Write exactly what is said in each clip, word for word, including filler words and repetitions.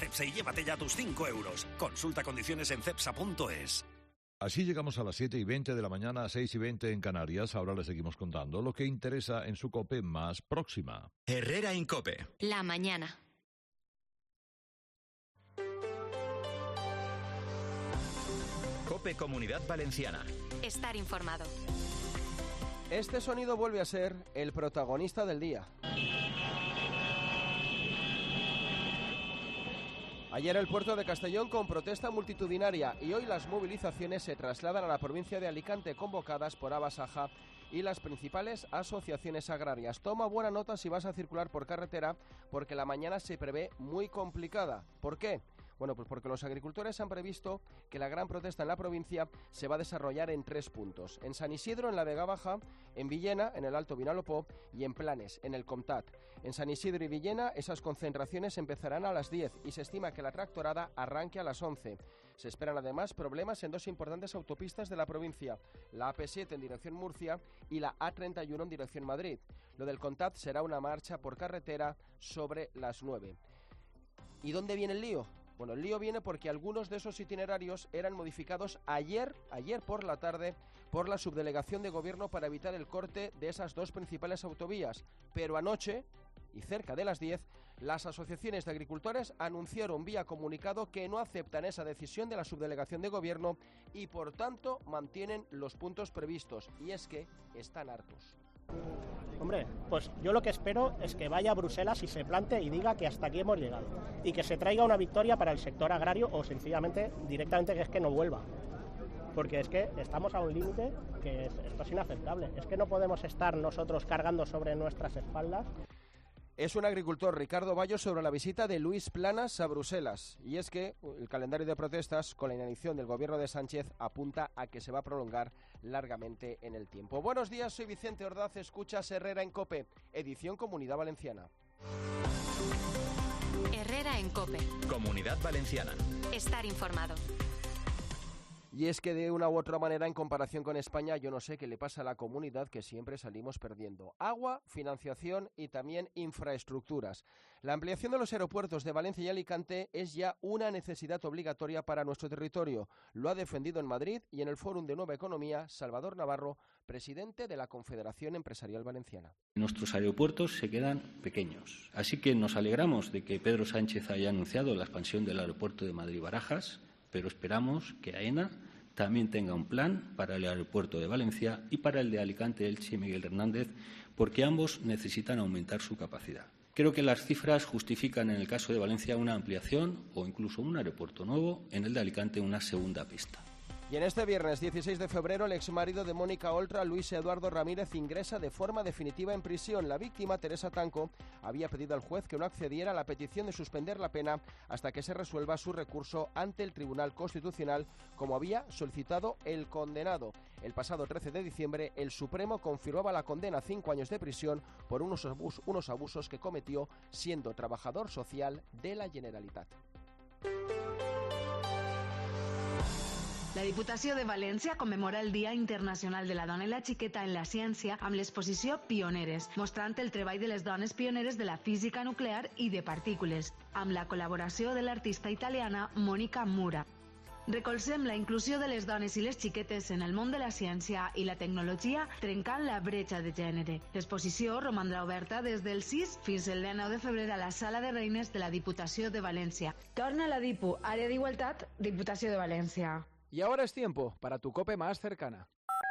Cepsa y llévate ya tus cinco euros. Consulta condiciones en cepsa punto es. Así llegamos a las siete y veinte de la mañana, a seis y veinte en Canarias. Ahora les seguimos contando lo que interesa en su COPE más próxima. Herrera en COPE. La mañana. COPE Comunidad Valenciana. Estar informado. Este sonido vuelve a ser el protagonista del día. Ayer el puerto de Castellón con protesta multitudinaria y hoy las movilizaciones se trasladan a la provincia de Alicante convocadas por Abasaja y las principales asociaciones agrarias. Toma buena nota si vas a circular por carretera porque la mañana se prevé muy complicada. ¿Por qué? Bueno, pues porque los agricultores han previsto que la gran protesta en la provincia se va a desarrollar en tres puntos. En San Isidro, en la Vega Baja, en Villena, en el Alto Vinalopó y en Planes, en el Comtat. En San Isidro y Villena esas concentraciones empezarán a las diez y se estima que la tractorada arranque a las once. Se esperan además problemas en dos importantes autopistas de la provincia, la A P siete en dirección Murcia y la A treinta y uno en dirección Madrid. Lo del Comtat será una marcha por carretera sobre las nueve. ¿Y dónde viene el lío? Bueno, el lío viene porque algunos de esos itinerarios eran modificados ayer, ayer por la tarde, por la subdelegación de gobierno para evitar el corte de esas dos principales autovías. Pero anoche, y cerca de las diez, las asociaciones de agricultores anunciaron vía comunicado que no aceptan esa decisión de la subdelegación de gobierno y por tanto mantienen los puntos previstos. Y es que están hartos. Hombre, pues yo lo que espero es que vaya a Bruselas y se plante y diga que hasta aquí hemos llegado y que se traiga una victoria para el sector agrario o sencillamente directamente que es que no vuelva, porque es que estamos a un límite que es, esto es inaceptable, es que no podemos estar nosotros cargando sobre nuestras espaldas. Es un agricultor, Ricardo Bayo, sobre la visita de Luis Planas a Bruselas. Y es que el calendario de protestas con la inacción del gobierno de Sánchez apunta a que se va a prolongar largamente en el tiempo. Buenos días, soy Vicente Ordaz, escuchas Herrera en COPE, edición Comunidad Valenciana. Herrera en COPE. Comunidad Valenciana. Estar informado. Y es que de una u otra manera, en comparación con España, yo no sé qué le pasa a la comunidad que siempre salimos perdiendo. Agua, financiación y también infraestructuras. La ampliación de los aeropuertos de Valencia y Alicante es ya una necesidad obligatoria para nuestro territorio. Lo ha defendido en Madrid y en el Fórum de Nueva Economía Salvador Navarro, presidente de la Confederación Empresarial Valenciana. Nuestros aeropuertos se quedan pequeños. Así que nos alegramos de que Pedro Sánchez haya anunciado la expansión del aeropuerto de Madrid-Barajas, pero esperamos que AENA también tenga un plan para el aeropuerto de Valencia y para el de Alicante, Elche y Miguel Hernández, porque ambos necesitan aumentar su capacidad. Creo que las cifras justifican en el caso de Valencia una ampliación o incluso un aeropuerto nuevo, en el de Alicante una segunda pista. Y en este viernes dieciséis de febrero, el exmarido de Mónica Oltra, Luis Eduardo Ramírez, ingresa de forma definitiva en prisión. La víctima, Teresa Tanco, había pedido al juez que no accediera a la petición de suspender la pena hasta que se resuelva su recurso ante el Tribunal Constitucional, como había solicitado el condenado. El pasado trece de diciembre, el Supremo confirmaba la condena a cinco años de prisión por unos, abus- unos abusos que cometió siendo trabajador social de la Generalitat. La Diputació de València commemora el Dia Internacional de la Dona i la Xiqueta en la Ciència amb l'exposició Pioneres, mostrant el treball de les dones pioneres de la física nuclear i de partícules, amb la col·laboració de l'artista italiana Mónica Mura. Recolzem la inclusió de les dones i les xiquetes en el món de la ciència i la tecnologia trencant la bretxa de gènere. L'exposició romandrà oberta des del sis fins al dinou de febrer a la Sala de Reines de la Diputació de València. Torna la Dipu, Àrea d'Igualtat, Diputació de València. Y ahora es tiempo para tu COPE más cercana.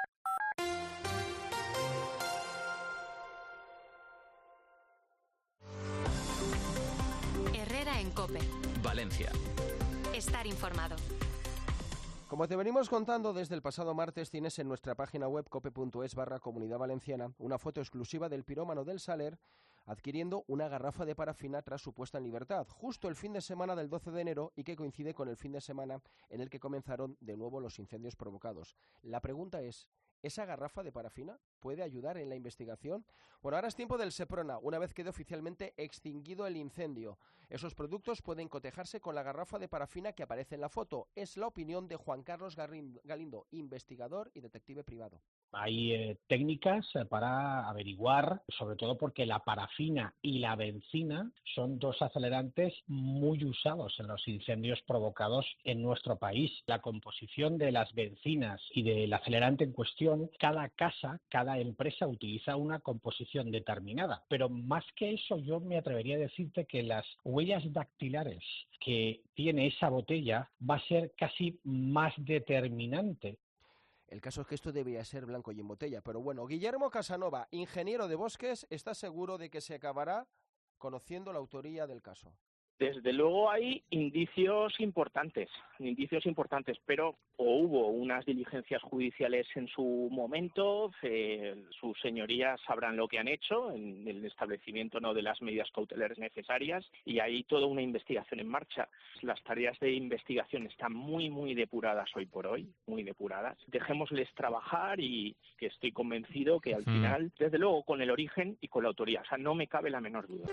Herrera en COPE. Valencia. Estar informado. Como te venimos contando desde el pasado martes, tienes en nuestra página web cope.es barra Comunidad Valenciana una foto exclusiva del pirómano del Saler adquiriendo una garrafa de parafina tras su puesta en libertad, justo el fin de semana del doce de enero y que coincide con el fin de semana en el que comenzaron de nuevo los incendios provocados. La pregunta es, ¿esa garrafa de parafina puede ayudar en la investigación? Bueno, ahora es tiempo del Seprona, una vez quede oficialmente extinguido el incendio. Esos productos pueden cotejarse con la garrafa de parafina que aparece en la foto. Es la opinión de Juan Carlos Galindo, investigador y detective privado. Hay eh, técnicas para averiguar, sobre todo porque la parafina y la bencina son dos acelerantes muy usados en los incendios provocados en nuestro país. La composición de las bencinas y del acelerante en cuestión, cada casa, cada empresa utiliza una composición determinada. Pero más que eso, yo me atrevería a decirte que las huellas dactilares que tiene esa botella va a ser casi más determinante. El caso es que esto debería ser blanco y en botella, pero bueno, Guillermo Casanova, ingeniero de bosques, está seguro de que se acabará conociendo la autoría del caso. Desde luego hay indicios importantes, indicios importantes, pero o hubo unas diligencias judiciales en su momento, eh, sus señorías sabrán lo que han hecho en el establecimiento no de las medidas cautelares necesarias y hay toda una investigación en marcha. Las tareas de investigación están muy, muy depuradas hoy por hoy, muy depuradas. Dejémosles trabajar y que estoy convencido que al mm. final, desde luego, con el origen y con la autoría, o sea, no me cabe la menor duda.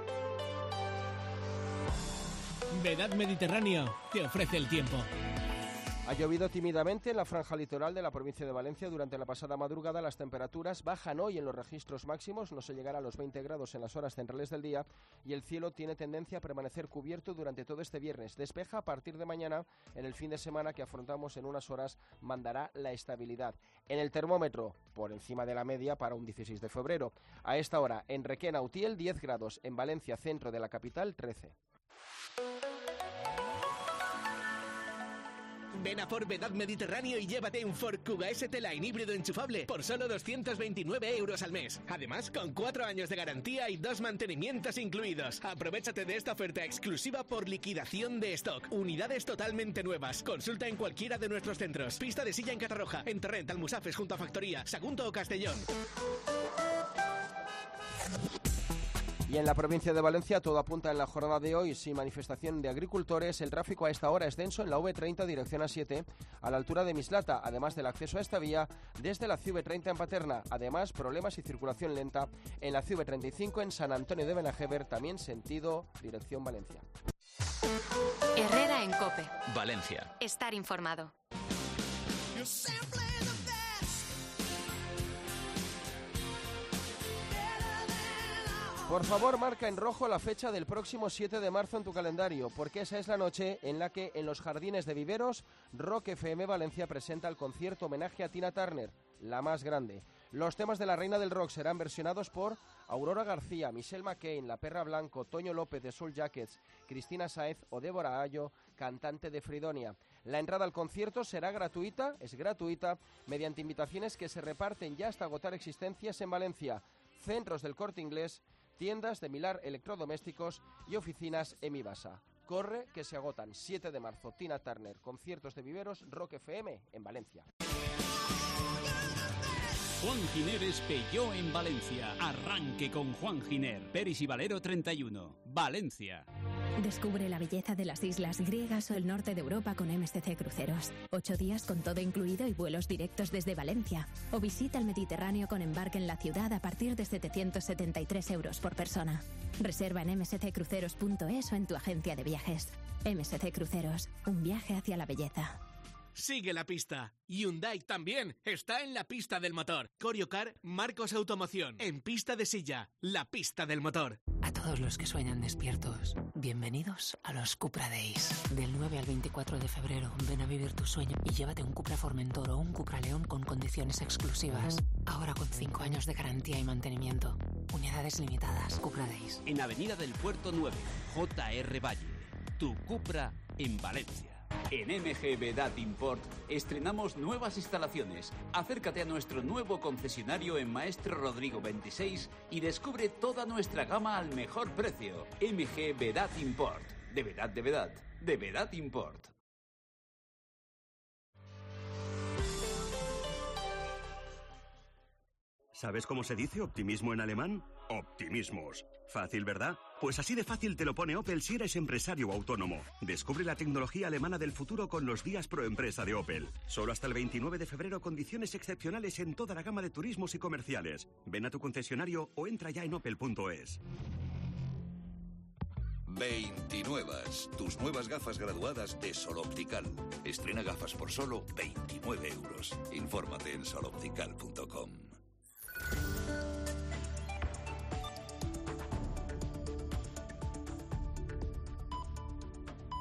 Vedad Mediterráneo te ofrece el tiempo. Ha llovido tímidamente en la franja litoral de la provincia de Valencia durante la pasada madrugada. Las temperaturas bajan hoy en los registros máximos, no se llegará a los veinte grados en las horas centrales del día y el cielo tiene tendencia a permanecer cubierto durante todo este viernes. Despeja a partir de mañana. En el fin de semana que afrontamos en unas horas mandará la estabilidad. En el termómetro, por encima de la media para un dieciséis de febrero. A esta hora, en Requena, Utiel, diez grados. En Valencia, centro de la capital, trece. Ven a Ford Vedad Mediterráneo y llévate un Ford Kuga S T-Line híbrido enchufable por solo doscientos veintinueve euros al mes. Además, con cuatro años de garantía y dos mantenimientos incluidos. Aprovéchate de esta oferta exclusiva por liquidación de stock. Unidades totalmente nuevas. Consulta en cualquiera de nuestros centros. Pista de Silla en Catarroja, en Torrent, Almusafes junto a Factoría, Sagunto o Castellón. Y en la provincia de Valencia todo apunta en la jornada de hoy sin manifestación de agricultores. El tráfico a esta hora es denso en la V treinta dirección A siete a la altura de Mislata, además del acceso a esta vía desde la C V treinta en Paterna. Además, problemas y circulación lenta en la C V treinta y cinco en San Antonio de Benajever, también sentido dirección Valencia. Herrera en COPE. Valencia. Estar informado. Por favor, marca en rojo la fecha del próximo siete de marzo en tu calendario, porque esa es la noche en la que en los Jardines de Viveros, Rock F M Valencia presenta el concierto homenaje a Tina Turner, la más grande. Los temas de la reina del rock serán versionados por Aurora García, Michelle McCain, La Perra Blanco, Toño López de Soul Jackets, Cristina Sáez o Débora Ayo, cantante de Fridonia. La entrada al concierto será gratuita, es gratuita, mediante invitaciones que se reparten ya hasta agotar existencias en Valencia, centros del Corte Inglés, tiendas de Milar Electrodomésticos y oficinas Emibasa. Corre que se agotan. siete de marzo, Tina Turner, conciertos de Viveros, Rock F M en Valencia. Juan Giner Peugeot en Valencia. Arranque con Juan Giner. Peris y Valero treinta y uno. Valencia. Descubre la belleza de las islas griegas o el norte de Europa con M S C Cruceros. Ocho días con todo incluido y vuelos directos desde Valencia. O visita el Mediterráneo con embarque en la ciudad a partir de setecientos setenta y tres euros por persona. Reserva en m s c cruceros punto es o en tu agencia de viajes. M S C Cruceros, un viaje hacia la belleza. Sigue la pista. Hyundai también está en la pista del motor. Coriocar, Marcos Automoción. En pista de silla, la pista del motor. A todos los que sueñan despiertos, bienvenidos a los Cupra Days. Del nueve al veinticuatro de febrero, ven a vivir tu sueño y llévate un Cupra Formentor o un Cupra León con condiciones exclusivas. Ahora con cinco años de garantía y mantenimiento. Unidades limitadas. Cupra Days. En Avenida del Puerto nueve, J R Valle. Tu Cupra en Valencia. En M G Vedad Import estrenamos nuevas instalaciones. Acércate a nuestro nuevo concesionario en Maestro Rodrigo veintiséis y descubre toda nuestra gama al mejor precio. M G Vedad Import. De verdad, de verdad, de Vedad Import. ¿Sabes cómo se dice optimismo en alemán? Optimismos. Fácil, ¿verdad? Pues así de fácil te lo pone Opel si eres empresario o autónomo. Descubre la tecnología alemana del futuro con los días pro empresa de Opel. Solo hasta el veintinueve de febrero, condiciones excepcionales en toda la gama de turismos y comerciales. Ven a tu concesionario o entra ya en opel punto es. veintinuevas, tus nuevas gafas graduadas de Sol Optical. Estrena gafas por solo veintinueve euros. Infórmate en sol optical punto com.